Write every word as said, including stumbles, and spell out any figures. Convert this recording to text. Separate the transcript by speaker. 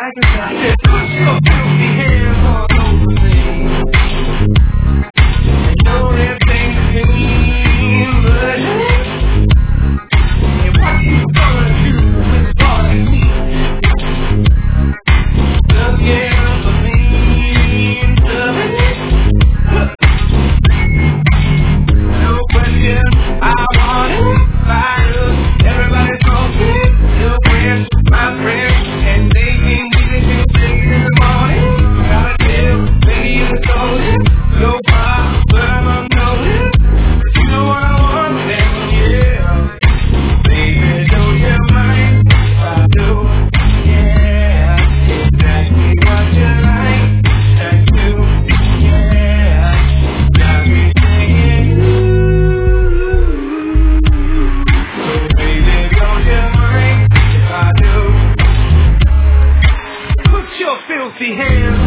Speaker 1: like a I said, put your filthy hands all over me. I know everything's clean, but hey, what you gonna do with a boy like me? Look here for me, no question, I want it, fire, everybody's talking, no friends, my friends, and they can't do it, they take it in the morning, gotta tell, baby, you told it, no problem, I'm noticed, you know what I want, then yeah, baby, don't you mind if I do, yeah, exactly what you like, I do, yeah, got me saying, so baby, don't you mind if I do, put your filthy hands